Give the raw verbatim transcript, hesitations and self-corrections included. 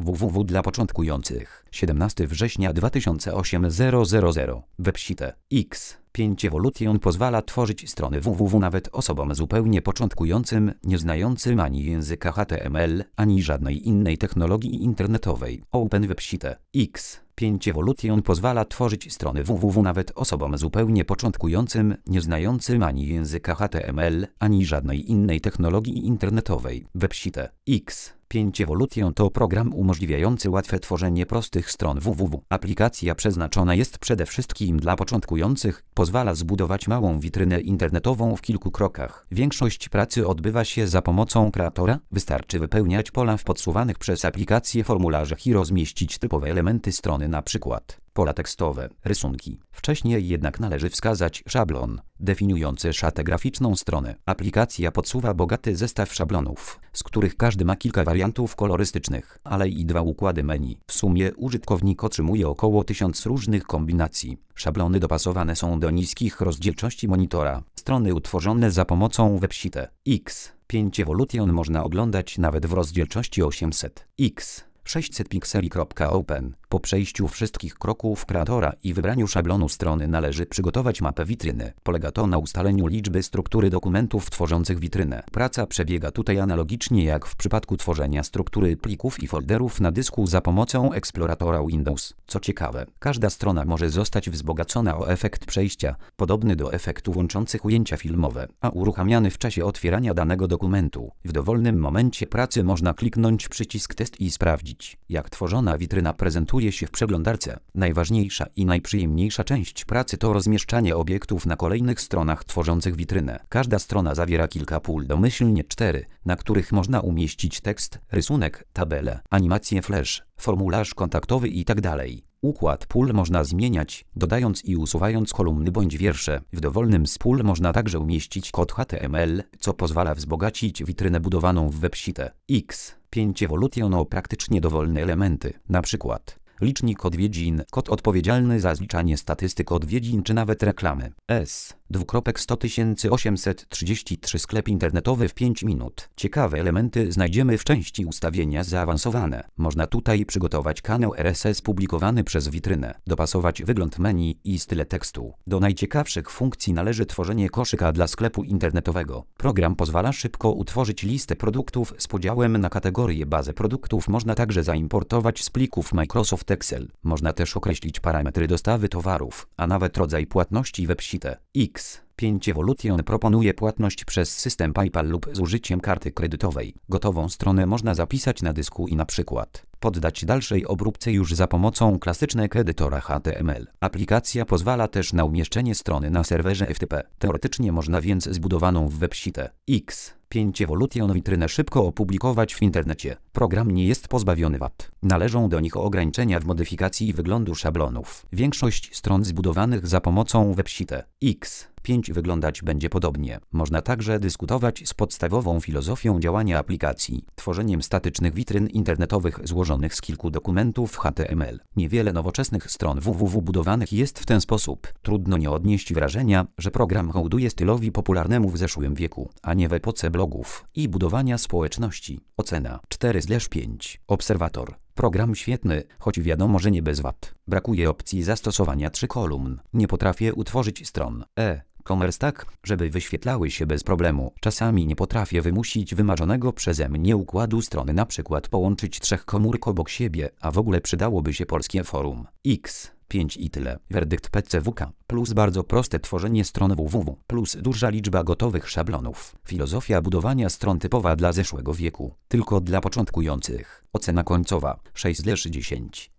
www dla początkujących. siedemnastego września dwa tysiące osiemnastego. Website. X. pięć Evolution pozwala tworzyć strony www nawet osobom zupełnie początkującym, nie znającym ani języka H T M L, ani żadnej innej technologii internetowej. Open Website. X. pięć Evolution pozwala tworzyć strony www nawet osobom zupełnie początkującym, nie znającym ani języka H T M L, ani żadnej innej technologii internetowej. Website. X. pięć Evolution to program umożliwiający łatwe tworzenie prostych stron www. Aplikacja przeznaczona jest przede wszystkim dla początkujących, pozwala zbudować małą witrynę internetową w kilku krokach. Większość pracy odbywa się za pomocą kreatora, wystarczy wypełniać pola w podsuwanych przez aplikację formularzach i rozmieścić typowe elementy strony, na przykład pola tekstowe, rysunki. Wcześniej jednak należy wskazać szablon, definiujący szatę graficzną strony. Aplikacja podsuwa bogaty zestaw szablonów, z których każdy ma kilka wariantów kolorystycznych, ale i dwa układy menu. W sumie użytkownik otrzymuje około tysiąc różnych kombinacji. Szablony dopasowane są do niskich rozdzielczości monitora. Strony utworzone za pomocą Website. X. pięć Evolution można oglądać nawet w rozdzielczości osiemset x sześćset pikseli. Open. Po przejściu wszystkich kroków kreatora i wybraniu szablonu strony należy przygotować mapę witryny. Polega to na ustaleniu liczby struktury dokumentów tworzących witrynę. Praca przebiega tutaj analogicznie jak w przypadku tworzenia struktury plików i folderów na dysku za pomocą eksploratora Windows. Co ciekawe, każda strona może zostać wzbogacona o efekt przejścia, podobny do efektów łączących ujęcia filmowe, a uruchamiany w czasie otwierania danego dokumentu. W dowolnym momencie pracy można kliknąć przycisk test i sprawdzić, jak tworzona witryna prezentuje się w przeglądarce. Najważniejsza i najprzyjemniejsza część pracy to rozmieszczanie obiektów na kolejnych stronach tworzących witrynę. Każda strona zawiera kilka pól, domyślnie cztery, na których można umieścić tekst, rysunek, tabelę, animację flash, formularz kontaktowy itd. Układ pól można zmieniać, dodając i usuwając kolumny bądź wiersze. W dowolnym z pól można także umieścić kod H T M L, co pozwala wzbogacić witrynę budowaną w Website. X. pięć Evolution o praktycznie dowolne elementy, na przykład licznik odwiedzin, kod odpowiedzialny za zliczanie statystyk odwiedzin czy nawet reklamy. S. dwukropek sto tysięcy osiemset trzydzieści trzy sklep internetowy w pięć minut. Ciekawe elementy znajdziemy w części ustawienia zaawansowane. Można tutaj przygotować kanał R S S publikowany przez witrynę, dopasować wygląd menu i style tekstu. Do najciekawszych funkcji należy tworzenie koszyka dla sklepu internetowego. Program pozwala szybko utworzyć listę produktów z podziałem na kategorie. Bazę produktów można także zaimportować z plików Microsoft Excel. Można też określić parametry dostawy towarów, a nawet rodzaj płatności Website. X. pięć Evolution proponuje płatność przez system PayPal lub z użyciem karty kredytowej. Gotową stronę można zapisać na dysku i na przykład poddać dalszej obróbce już za pomocą klasycznego edytora H T M L. Aplikacja pozwala też na umieszczenie strony na serwerze F T P. Teoretycznie można więc zbudowaną w Website. X. pięć Evolution witrynę szybko opublikować w internecie. Program nie jest pozbawiony wad. Należą do nich ograniczenia w modyfikacji wyglądu szablonów. Większość stron zbudowanych za pomocą Website. X. pięć wyglądać będzie podobnie. Można także dyskutować z podstawową filozofią działania aplikacji, tworzeniem statycznych witryn internetowych złożonych z kilku dokumentów H T M L. Niewiele nowoczesnych stron www budowanych jest w ten sposób. Trudno nie odnieść wrażenia, że program hołduje stylowi popularnemu w zeszłym wieku, a nie w epoce blogów i budowania społeczności. Ocena cztery z pięciu. Obserwator. Program świetny, choć wiadomo, że nie bez wad. Brakuje opcji zastosowania trzy kolumn. Nie potrafię utworzyć stron e-commerce tak, żeby wyświetlały się bez problemu. Czasami nie potrafię wymusić wymarzonego przeze mnie układu strony, na przykład połączyć trzech komórek obok siebie, a w ogóle przydałoby się polskie forum. X. pięć i tyle. Werdykt P C W K plus bardzo proste tworzenie stron www plus duża liczba gotowych szablonów. Filozofia budowania stron typowa dla zeszłego wieku, tylko dla początkujących. Ocena końcowa sześć z dziesięciu.